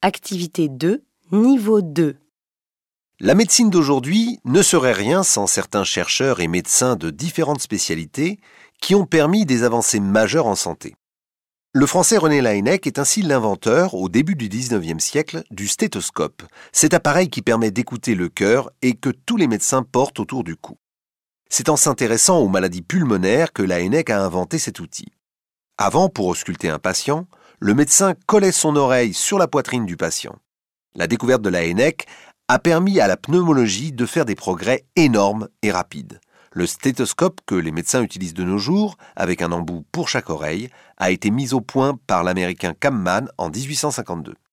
Activité 2, niveau 2. La médecine d'aujourd'hui ne serait rien sans certains chercheurs et médecins de différentes spécialités qui ont permis des avancées majeures en santé. Le Français René Laennec est ainsi l'inventeur, au début du 19e siècle, du stéthoscope, cet appareil qui permet d'écouter le cœur et que tous les médecins portent autour du cou. C'est en s'intéressant aux maladies pulmonaires que Laennec a inventé cet outil. Avant, pour ausculter un patient, le médecin collait son oreille sur la poitrine du patient. La découverte de Laennec a permis à la pneumologie de faire des progrès énormes et rapides. Le stéthoscope que les médecins utilisent de nos jours, avec un embout pour chaque oreille, a été mis au point par l'américain Kampmann en 1852.